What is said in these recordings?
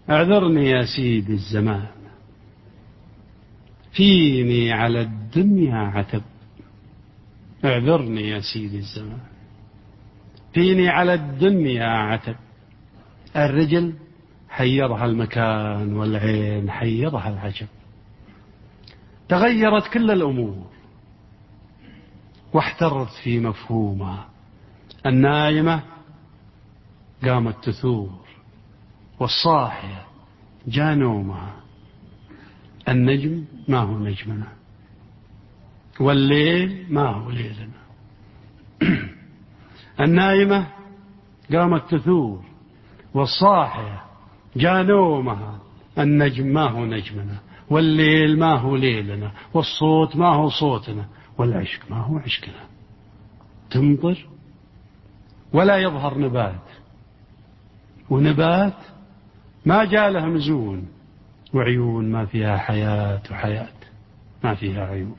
اعذرني يا سيدي الزمان، فيني على الدنيا عتب. اعذرني يا سيدي الزمان، فيني على الدنيا عتب. الرجل حيرها المكان والعين حيرها العجب. تغيرت كل الأمور واحترت في مفهومها. النايمة قامت تثور والصاحية جاء نومها. النجم ما هو نجمنا والليل ما هو ليلنا. النايمة قامت تثور والصاحية جاء نومها. النجم ما هو نجمنا والليل ما هو ليلنا والصوت ما هو صوتنا والعشق ما هو عشقنا. تمطر ولا يظهر نبات، ونبات ما جاء له مزون، وعيون ما فيها حياة وحياة ما فيها عيون.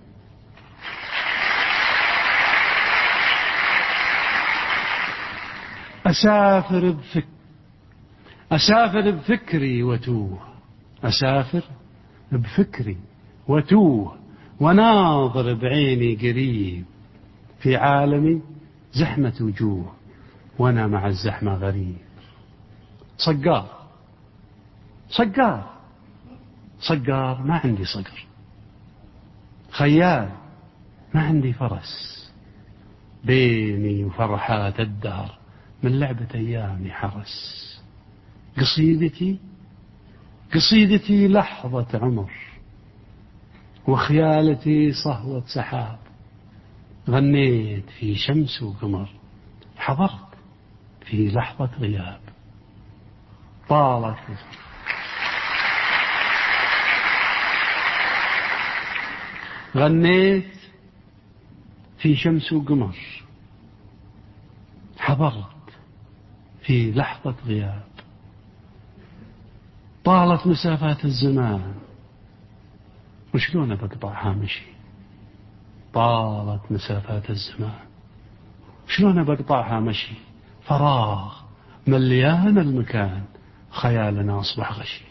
أسافر بفكري وتوه، أسافر بفكري وتوه، وناظر بعيني قريب في عالمي زحمة وجوه، وأنا مع الزحمة غريب. صقار صقار صقار ما عندي صقر، خيال ما عندي فرس، بيني وفرحات الدهر من لعبة أيامي حرس. قصيدتي لحظة عمر، وخيالتي صهوة سحاب. غنيت في شمس وقمر، حضرت في لحظة غياب. طالت غنيت في شمس وقمر، حضرت في لحظة غياب. طالت مسافات الزمان، وشلون بقطعها مشي. طالت مسافات الزمان، شلون بقطعها مشي. فراغ مليان المكان، خيالنا أصبح غشي.